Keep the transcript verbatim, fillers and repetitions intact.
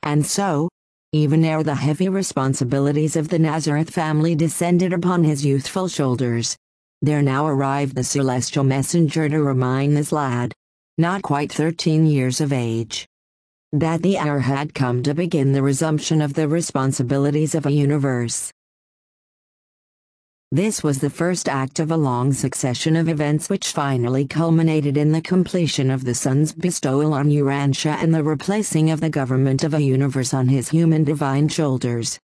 And so, even ere the heavy responsibilities of the Nazareth family descended upon his youthful shoulders, there now arrived the celestial messenger to remind this lad, not quite thirteen years of age, that the hour had come to begin the resumption of the responsibilities of a universe. This was the first act of a long succession of events which finally culminated in the completion of the Son's bestowal on Urantia and the replacing of the government of a universe on his human divine shoulders.